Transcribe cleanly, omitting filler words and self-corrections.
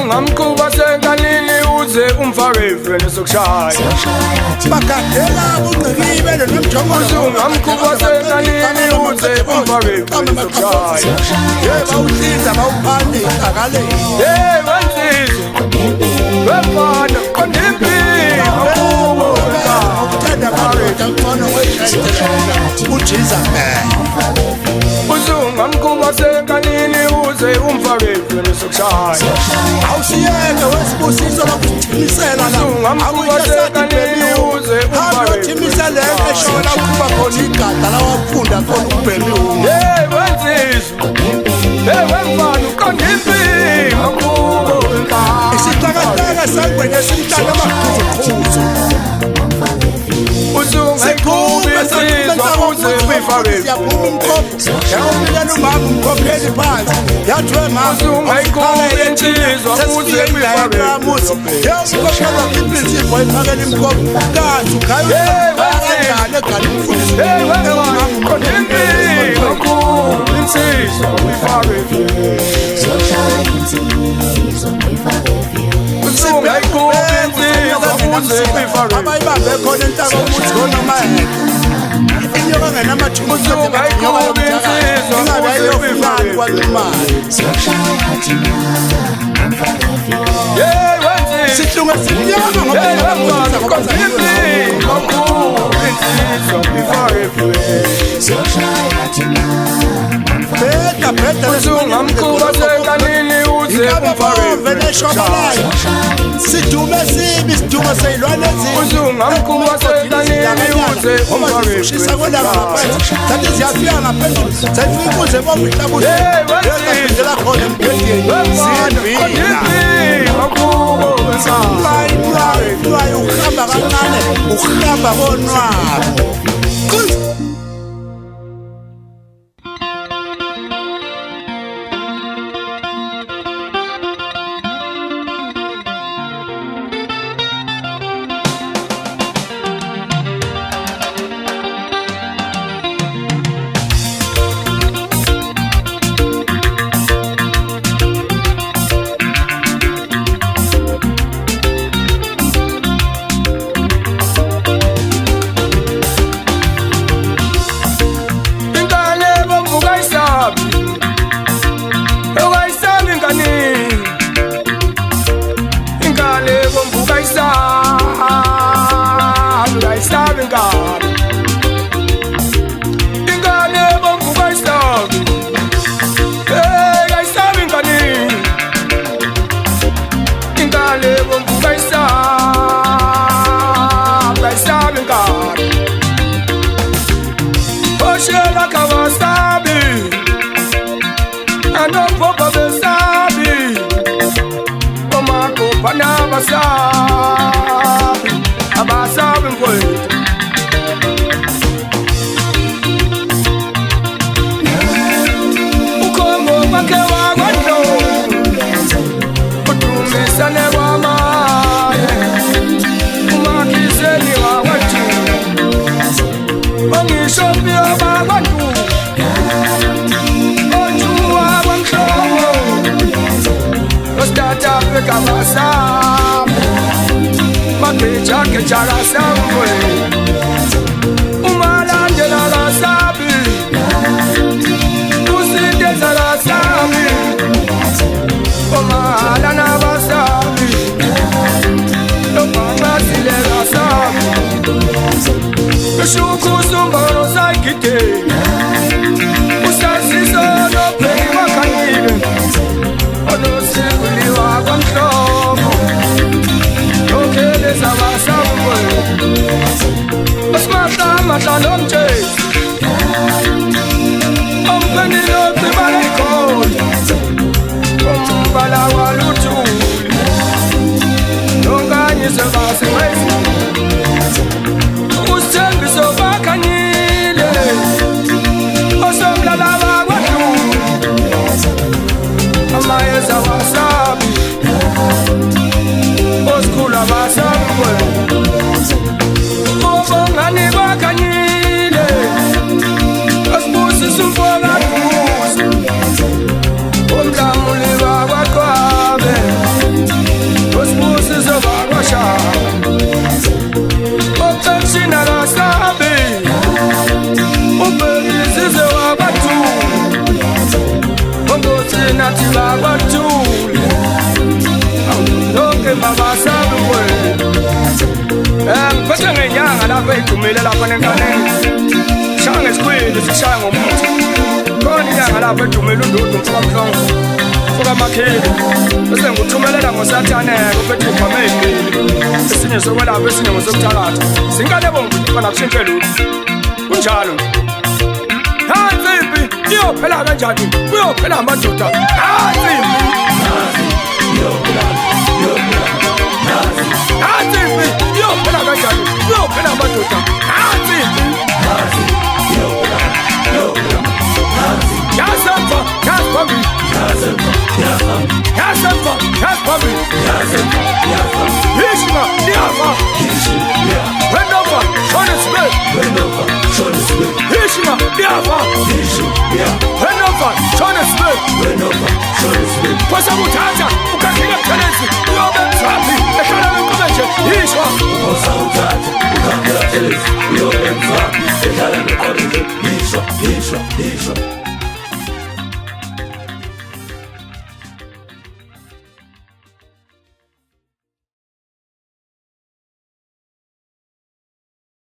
Uzungamkhuba senkanini uze umfareve nesokushaya Bakadela ungqikibe nomjongo Uzungamkhuba senkanini uze umfareve nesokushaya Yeba uhlisa bawuphandi akale Hey wenzizwe Wemfana kondimpi Akubo Uthanda marriage ngcono weshayela uJesu Uzungamkhuba senkanini uze umfareve nesokushaya Awusiyeke wesibusiso lokuthimisela la Uzungamkhuba senkanini uze umfareve Thimisela eshola ukuba khona igada la wafunda khona ubhemi Hey wenzizwe Hey wemfana kondimpi Akubo Isitakataka sangwenya simhlala amakhuzukhuzu Uzungayikhubi insizwa uze uyifareve Siyaphuma umkhopho Yawumilela umama umkhopheli phansi Yathwe mama Uzungayikhubi insizwa uze uyifareve Yawumkhophela imprinsipo iphakela imkhopho Kazi ukhaya kanjani egani umfundisi Hey wemfana kondimpi Akubo insizwa uyifareve Uzungayikhubi insizwa uze uyifareve Abayibambe khona entaka umuthi khona manje Inyoka ngenamathumbu Uzungayikhubi insizwa uze uyifareve Hey wenzizwe Sihlunga simnyama ngoba Hey wemfana kondimpi Akubo insizwa uyifareve Bheda Uzungamkhuba senkanini uze umfareve Sidume sibi sidume seyilwane ezini Uzungamkhuba senkanini uze umfareve Shisa kwenda ngaphansi Zathi ziyafika ngaphezulu Zayifika ukuze bombe ihlabuthi Hey wenzizwe la khona emphetheni Kondimpi Akubo Mlayo ukuhamba kancane ukuhamba konwabo Abasabi mkwethu Ukhombo kwakhe wakwanto Udumisane kwamaye Umakhiseni wakwantu Ongishopi abakwantu Ojuwa kwamhlobo Ostata Afrika basabi Makeja kejara samwe Umalandela la sabi Usinde zara sabi Omala na basabi Lomanga sile la sabi Shuku sumbaro saikite Usasiso no plei wakanile Ono sikuli wakwamhlobo Lokele zabasamwe Osmata matalo mchezi Ompenilo tibale ikoli Ombala walutuli Nonganye sebase wezi Usembiso bakanyile Osomlala wakwatu Amayeza wasabi Oskula basamwe Obongani bakanyile nathi babathule lonke babasabi kwenu ngiphethe ngenyanga lapho ey'dumile lapha nenkaneni shaya ngesikhwili sishaya ngomuthi khona inyanga lapho edumile undudu mfukabhlongo fukamakhili bese nguthumelela ngosathaneka uphethe igqama ey'mbili esinye sokwelapha esinye ngosokuthakatha sinkalebo ngifana kushintshe lutho kunjalo nansi impi iyophela kanjani kuyophela amadoda nansi impi nansi impi iyophela kanjani kuyophela amadoda nansi impi yasemva yasiphambili yasemva yasiphambili ishima liyafa wenova shona sibe ishima liyafa wenova shona sibe kwasa kuthatha ukakhile phelezi uyobe mthaphi ehlala lenkume nje ishwa kwasa kuthatha ukakhile phelezi uyobe mthaphi ehlala lenkume nje ishwa